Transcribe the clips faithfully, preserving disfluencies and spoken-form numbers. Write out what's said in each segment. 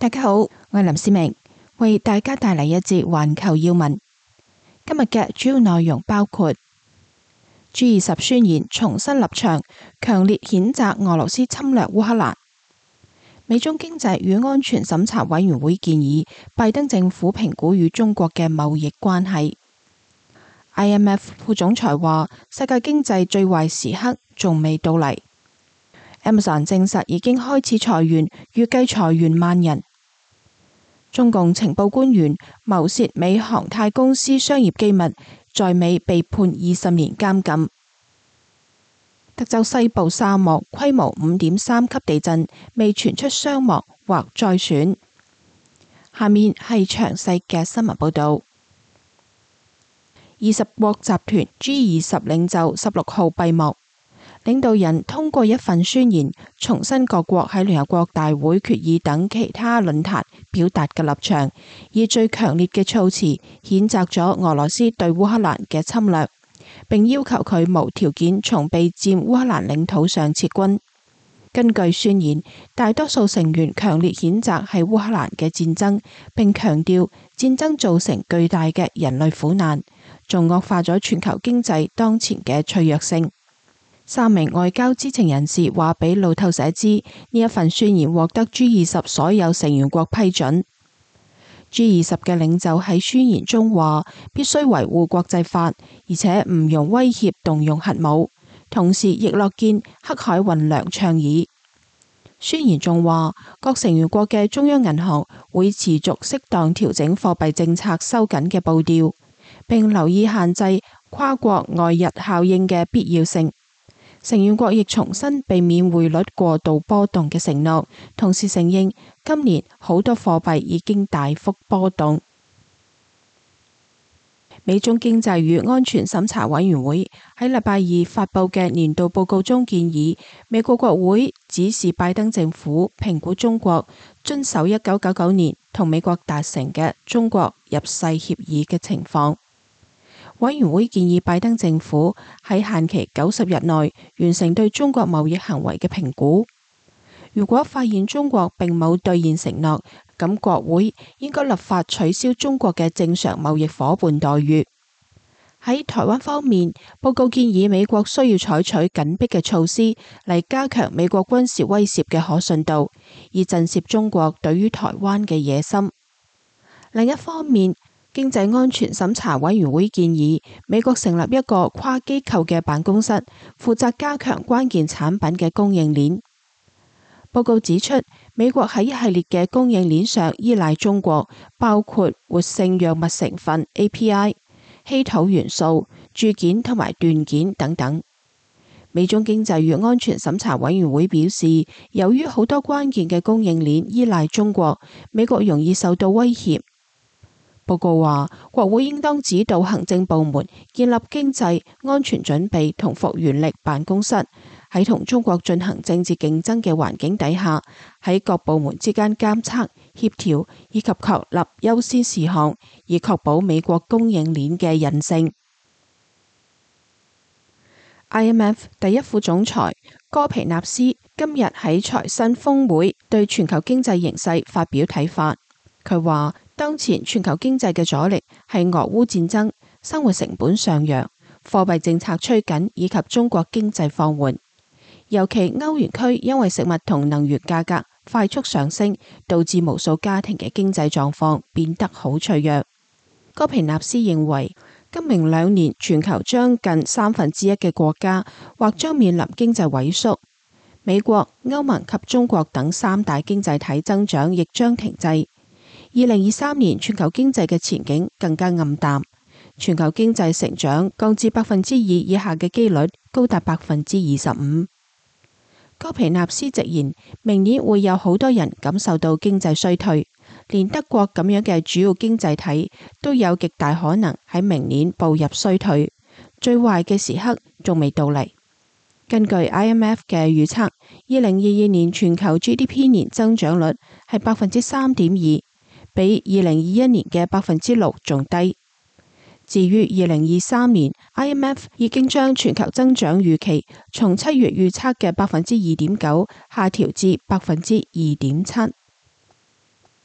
大家好，我係林思明，為大家帶嚟一節環球要聞。今日嘅主要內容包括 G 二十宣言重新立場，強烈譴責俄羅斯侵略烏克蘭；美中經濟與安全審查委員會建議拜登政府評估與中國嘅貿易關係。I M F 副總裁話：世界經濟最壞時刻仲未到嚟。Amazon 證實已經開始裁員，預計裁員萬人。中共情報官員謀竊美航太公司商業機密，在美被判二十年監禁。德州西部沙漠規模五點三級地震，未傳出傷亡或災損。下面係詳細嘅新聞報道。二十國集團 G 二十領袖十六號閉幕。領導人通過一份宣言，重申各國喺聯合國大會決議等其他論壇表達嘅立場，以最強烈嘅措辭譴責咗俄羅斯對烏克蘭嘅侵略，並要求佢無條件從被佔烏克蘭領土上撤軍。根據宣言，大多數成員強烈譴責係烏克蘭嘅戰爭，並強調戰爭造成巨大嘅人類苦難，仲惡化咗全球經濟當前嘅脆弱性。三名外交知情人士話俾路透社知，呢一份宣言獲得 G 二十所有成員國批准。G 二十嘅領袖喺宣言中話，必須維護國際法，而且唔容威脅動用核武，同時亦樂見黑海運糧倡議。宣言仲話，各成員國嘅中央銀行會持續適當調整貨幣政策收緊嘅步調，並留意限制跨國外溢效應嘅必要性。成員國亦重新避免匯率過度波動嘅承諾，同時承認今年好多貨幣已經大幅波動。美中經濟與安全審查委員會喺禮拜二發佈嘅年度報告中建議，美國國會指示拜登政府評估中國遵守一九九九年同美國達成嘅中國入世協議嘅情況。委員會建議拜登政府喺限期九十日內完成對中國貿易行為嘅評估。如果發現中國並冇兌現承諾，咁國會應該立法取消中國嘅正常貿易夥伴待遇。喺台灣方面，報告建議美國需要採取緊迫嘅措施嚟加強美國軍事威懾嘅可信度，以震懾中國對於台灣嘅野心。另一方面，經濟安全審查委員會建議美國成立一個跨機構嘅辦公室，負責加強關鍵產品嘅供應鏈。報告指出，美國喺一系列嘅供應鏈上依賴中國，包括活性藥物成分 A P I、稀土元素、鑄件同埋斷件等等。美中經濟與安全審查委員會表示，由於好多關鍵嘅供應鏈依賴中國，美國容易受到威脅。報告話，國會應當指導行政部門建立經濟安全準備同復原力辦公室，喺同中國進行政治競爭嘅環境底下，喺各部門之間監測、協調以及確立優先事項，以確保美國供應鏈嘅韌性。I M F 第一副總裁戈皮納斯今日喺財新峰會對全球經濟形勢發表睇法。佢話，當前全球經濟嘅阻力係俄烏戰爭、生活成本上揚、貨幣政策趨緊以及中國經濟放緩。尤其歐元區因為食物同能源價格快速上升，導致無數家庭嘅經濟狀況變得好脆弱。戈皮納斯認為，今明兩年全球將近三分之一嘅國家或將面臨經濟萎縮，美國、歐盟及中國等三大經濟體增長亦將停滯。二零二三年全球經濟嘅前景更加暗淡，全球經濟成長降至百分之二以下嘅機率高達百分之二十五。戈皮納斯直言，明年會有好多人感受到經濟衰退，連德國咁樣嘅主要經濟體都有極大可能喺明年步入衰退，最壞嘅時刻仲未到嚟。根據 I M F 嘅預測，二零二二年全球 G D P 年增長率係百分之三點二。比二零二一年嘅百分之六仲低。至於二零二三年 ，I M F 已經將全球增長預期從七月預測嘅百分之二點九下調至百分之二點七。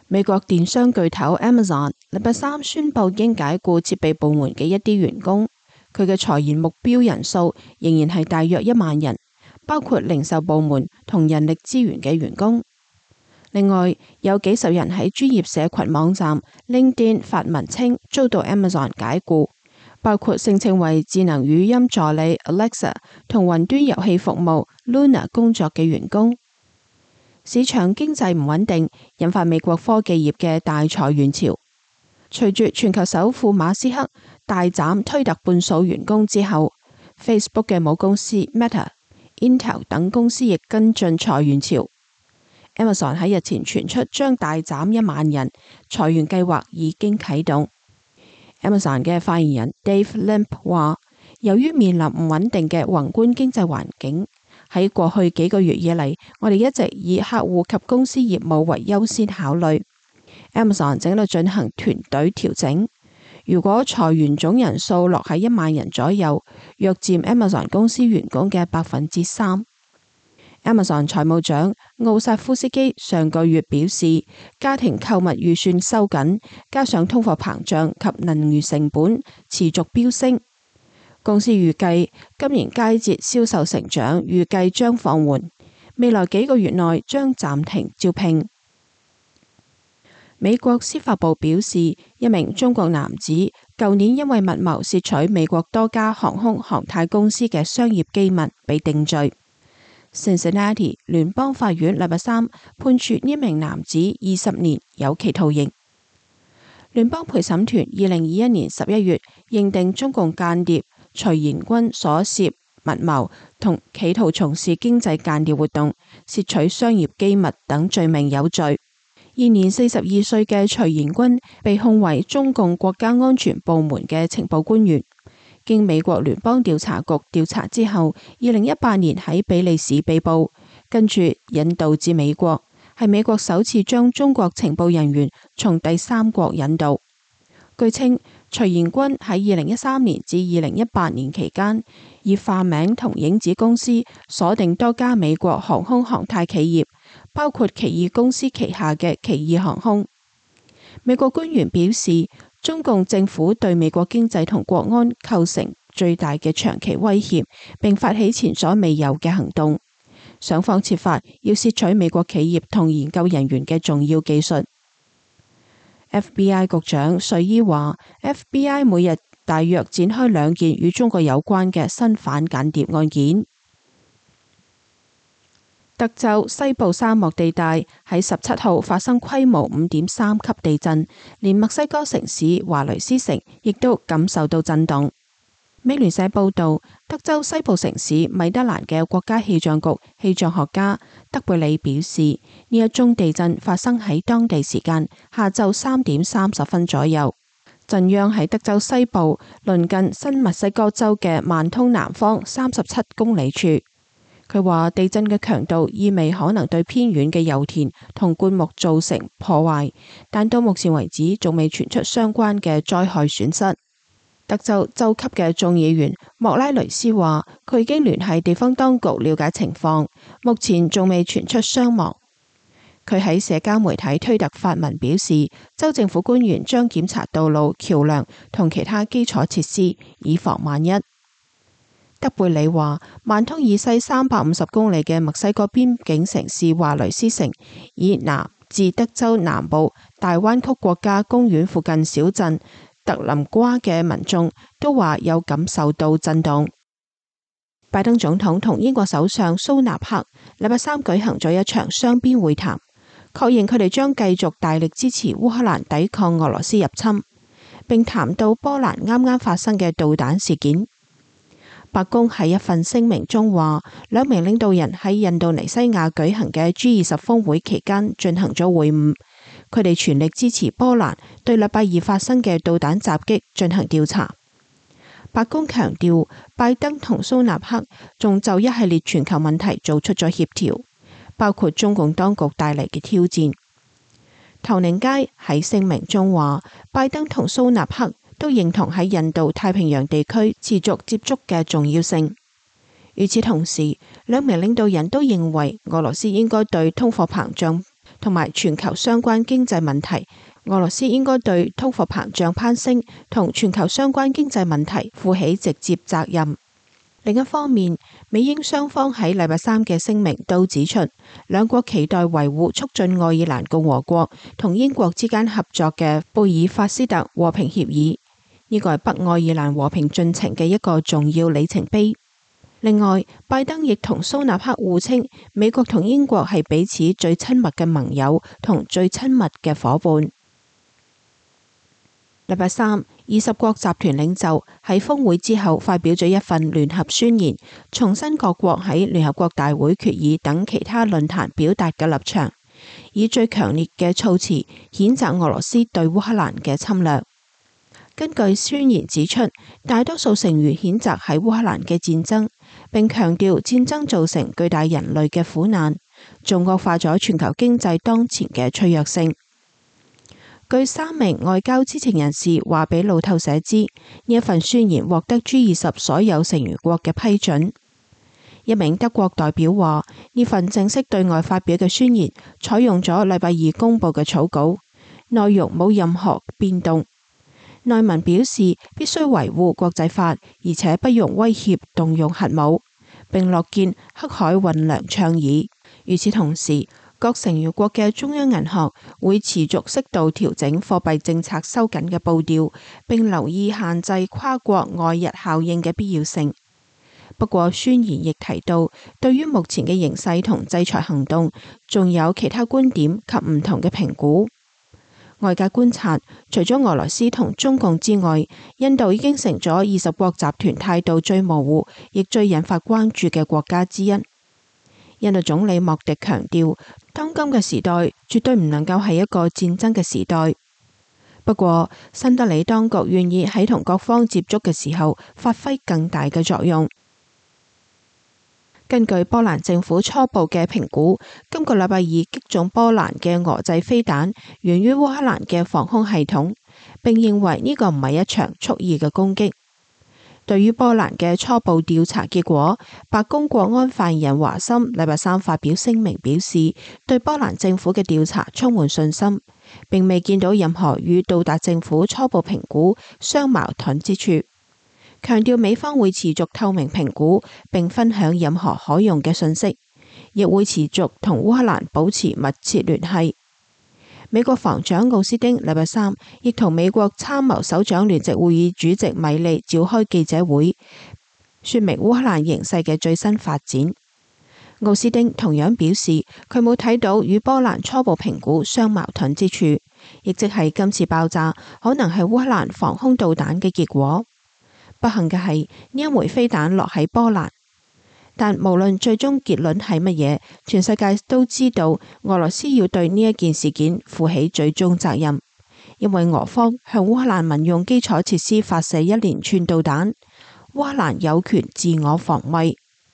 美國電商巨頭 Amazon 禮拜三宣布已經解僱設備部門嘅一啲員工，佢嘅裁員目標人數仍然係大約一萬人，包括零售部門同人力資源嘅員工。另外，有幾十人喺專業社群網站 LinkedIn 發文稱遭到 Amazon 解僱，包括聲稱為智能語音助理 Alexa 同雲端遊戲服務 Luna 工作嘅員工。市場經濟唔穩定，引發美國科技業嘅大裁員潮。隨住全球首富馬斯克大斬推特半數員工之後， Facebook 嘅母公司 Meta、Intel 等公司亦跟進裁員潮。Amazon 喺日前傳出將大斬一萬人，裁員計劃已經啟動。Amazon 嘅發言人 Dave Limp 話，由於面臨唔穩定嘅宏觀經濟環境，喺過去幾個月以嚟，我哋一直以客戶及公司業務為優先考慮。Amazon 正喺度進行團隊調整，如果裁員總人數落喺一萬人左右，約佔 Amazon 公司員工嘅百分之三。Amazon 財務長奧薩夫斯基上個月表示，家庭購物預算收緊，加上通貨膨脹及能源成本持續飆升，公司預計今年佳節銷售成長預計將放緩，未來幾個月內將暫停招聘。美國司法部表示，一名中國男子舊年因為密謀竊取美國多家航空航太公司嘅商業機密被定罪。Cincinnati 聯邦法院禮拜三判處呢名男子二十年有期徒刑。聯邦陪審團二零二一年十一月認定中共間諜徐延軍所涉密謀同企圖從事經濟間諜活動、竊取商業機密等罪名有罪。現年四十二歲嘅徐延軍被控為中共國家安全部門嘅情報官員。經美國聯邦調查局調查之後，二零一八年喺比利時被捕，跟住引渡至美國，係美國首次將中國情報人員從第三國引渡。據稱，徐延軍喺二零一三年至二零一八年期間，以化名同影子公司鎖定多家美國航空航太企業，包括奇異公司旗下嘅奇異航空。美國官員表示，中共政府對美國經濟同國安構成最大嘅長期威脅，並發起前所未有嘅行動，想方設法要竊取美國企業同研究人員嘅重要技術。F B I 局長瑞伊話 ，F B I 每日大約展開兩件與中國有關嘅新反間諜案件。德州西部沙漠地帶喺十七號發生規模五點三級地震，連墨西哥城市華雷斯城亦都感受到震動。美聯社報道，德州西部城市米德蘭嘅國家氣象局氣象學家德貝里表示，呢一宗地震發生喺當地時間下晝三點三十分左右，震央喺德州西部鄰近新墨西哥州嘅萬通南方三十七公里處。佢話地震嘅強度意味可能對偏遠嘅油田同灌木造成破壞，但到目前為止仲未傳出相關嘅災害損失。德州州級嘅眾議員莫拉雷斯話，佢已經聯繫地方當局了解情況，目前仲未傳出傷亡。佢喺社交媒體推特發文表示，州政府官員將檢查道路、橋樑同其他基礎設施，以防萬一。德貝里話，萬通以西三百五十公里嘅墨西哥邊境城市華雷斯城，以南至德州南部大彎曲國家公園附近小鎮特林瓜嘅民眾都話有感受到震動。拜登總統同英國首相蘇納克禮拜三舉行咗一場雙邊會談，確認佢哋將繼續大力支持烏克蘭抵抗俄羅斯入侵，並談到波蘭啱啱發生嘅導彈事件。白宮喺一份聲明中話，兩名領導人喺印度尼西亞舉行嘅 G 二十峰會期間進行咗會晤，佢哋全力支持波蘭對禮拜二發生嘅導彈襲擊進行調查。白宮強調，拜登同蘇納克仲就一系列全球問題做出咗協調，包括中共當局帶嚟嘅挑戰。唐寧街喺聲明中話，拜登同蘇納克都認同喺印度太平洋地區持續接觸嘅重要性。與此同時，兩名領導人都認為俄羅斯應該對通貨膨脹同埋全球相關經濟問題，俄羅斯應該對通貨膨脹攀升同全球相關經濟問題負起直接責任。另一方面，美英雙方喺禮拜三嘅聲明都指出，兩國期待維護促進愛爾蘭共和國同英國之間合作嘅貝爾法斯特和平協議，呢個係北愛爾蘭和平進程嘅一個重要里程碑。另外，拜登亦同蘇納克互稱，美國同英國係彼此最親密嘅盟友同最親密嘅夥伴。禮拜三，二十國集團領袖喺峰會之後發表咗一份聯合宣言，重申各國喺聯合國大會決議等其他論壇表達嘅立場，以最強烈嘅措辭譴責俄羅斯對烏克蘭嘅侵略。根據宣言指出，大多數成員譴責喺烏克蘭嘅戰爭，並強調戰爭造成巨大人類嘅苦難，仲惡化咗全球經濟當前嘅脆弱性。據三名外交知情人士話俾路透社知，呢一份宣言獲得 G 二十所有成員國嘅批准。一名德國代表話，呢份正式對外發表嘅宣言採用咗禮拜二公佈嘅草稿，內容冇任何變動。內文表示必須維護國際法，而且不容威脅動用核武，並樂見黑海運糧倡議。與此同時，各成員國嘅中央銀行會持續適度調整貨幣政策收緊嘅步調，並留意限制跨國外溢效應嘅必要性。不過，宣言亦提到，對於目前嘅形勢同制裁行動，仲有其他觀點及唔同嘅評估。外界觀察，除咗俄羅斯同中共之外，印度已經成咗二十國集團態度最模糊，亦最引發關注嘅國家之一。印度總理莫迪強調，當今嘅時代絕對唔能夠係一個戰爭嘅時代。不過，新德里當局願意喺同各方接觸嘅時候發揮更大嘅作用。根據波蘭政府初步嘅評估，今個禮拜二擊中波蘭嘅俄製飛彈源於烏克蘭嘅防空系統，並認為呢個唔係一場蓄意嘅攻擊。對於波蘭嘅初步調查結果，白宮國安發言人華森禮拜三發表聲明表示，對波蘭政府嘅調查充滿信心，並未見到任何與到達政府初步評估相矛盾之處，強調美方會持續透明評估並分享任何可用嘅信息，亦會持續同烏克蘭保持密切聯繫。美國防長奧斯汀禮拜三亦同美國參謀首長聯席會議主席米利召開記者會，說明烏克蘭形勢嘅最新發展。奧斯汀同樣表示，佢冇睇到與波蘭初步評估相矛盾之處，亦即係今次爆炸可能係烏克蘭防空導彈嘅結果。不幸嘅係，呢一枚飛彈落喺波蘭。但無論最終結論係乜嘢，全世界都知道俄羅斯要對呢一件事件負起最終責任，因為俄方向烏克蘭民用基礎設施發射一連串導彈，烏克蘭有權自我防衛。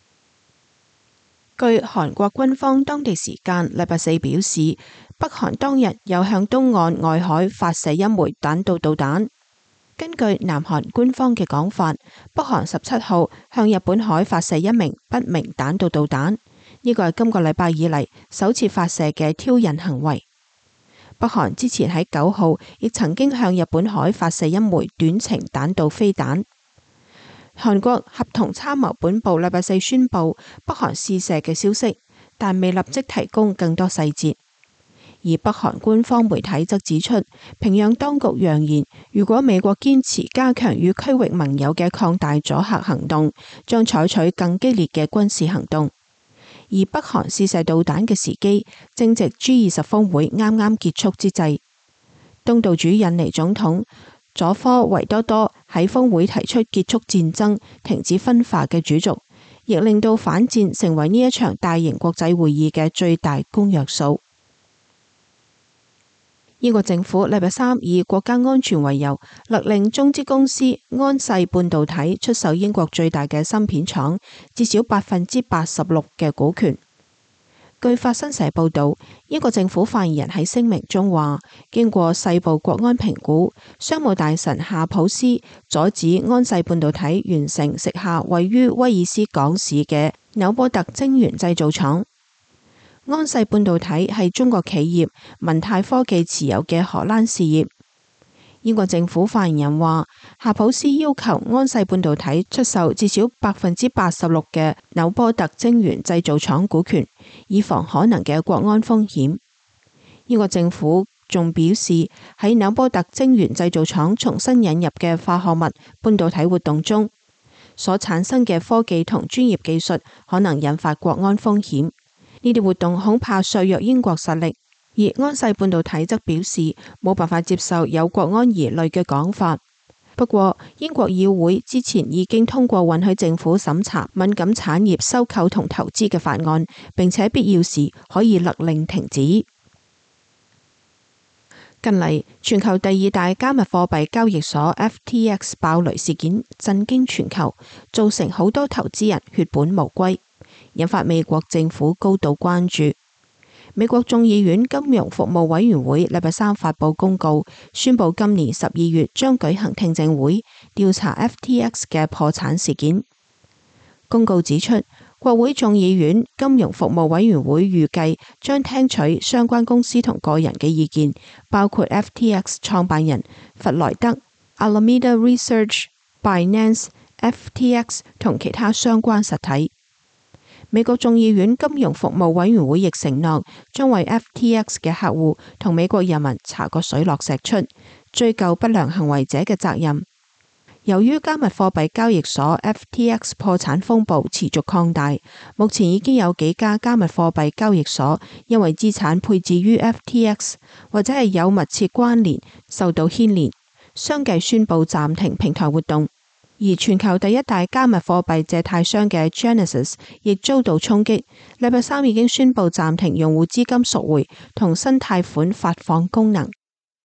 據韓國軍方當地時間禮拜四表示，北韓當日又向東岸外海發射一枚彈道導彈。根據南韓官方嘅講法，北韓十七號向日本海發射一名不明彈道導彈，呢個係今個禮拜以嚟首次發射嘅挑釁行為。北韓之前喺九號亦曾經向日本海發射一枚短程彈道飛彈。韓國合同參謀本部禮拜四宣布北韓試射嘅消息，但未立即提供更多細節。而北韓官方媒體則指出，平壤當局揚言，如果美國堅持加強與區域盟友嘅擴大阻嚇行動，將採取更激烈嘅軍事行動。而北韓試射導彈嘅時機，正值 G 二十峰會啱啱結束之際。東道主印尼總統佐科維多多喺峰會提出結束戰爭、停止分化嘅主軸，亦令到反戰成為呢一場大型國際會議嘅最大公約數。英國政府禮拜三以國家安全為由，勒令中資公司安世半導體出售英國最大嘅芯片廠至少百分之八十六嘅股權。據法新社報道，英國政府發言人喺聲明中話，經過細部國安評估，商務大臣夏普斯阻止安世半導體完成食下位於威爾斯港市嘅紐波特晶圓製造廠。 安世半導體係中國企業文泰科技持有嘅荷蘭事業。英國政府發言人話，夏普斯要求安世半導體出售至少百分之八十六嘅紐波特晶圓製造廠股權，以防可能嘅國安風險。英國政府仲表示，喺紐波特晶圓製造廠重新引入嘅化學物半導體活動中，所產生嘅科技同專業技術可能引發國安風險。呢啲活動恐怕削弱英國實力。而安世半導體則表示冇辦法接受有國安疑慮嘅講法。不過，英國議會之前已經通過允許政府審查敏感產業收購同投資嘅法案，並且必要時可以勒令停止。近嚟，全球第二大加密貨幣交易所 F T X 爆雷事件震驚全球，造成好多投資人血本無歸，引發美國政府高度關注。美國眾議院金融服務委員會禮拜三發佈公告，宣布今年十二月將舉行聽證會，調查 F T X 嘅破產事件。公告指出，國會眾議院金融服務委員會預計將聽取相關公司同個人嘅意見，包括 F T X 創辦人弗萊德、Alameda Research、Binance、F T X 同其他相關實體。美國眾議院金融服務委員會亦承諾將為 F T X 嘅客戶同美國人民查個水落石出，追究不良行為者嘅責任。由於加密貨幣交易所 F T X 破產風暴持續擴大，目前已經有幾家加密貨幣交易所因為資產配置於 F T X 或者係有密切關聯受到牽連，相繼宣布暫停平台活動。而全球第一大加密貨幣借貸商嘅 Genesis 亦遭到衝擊，禮拜三已經宣布暫停用戶資金贖回同新貸款發放功能。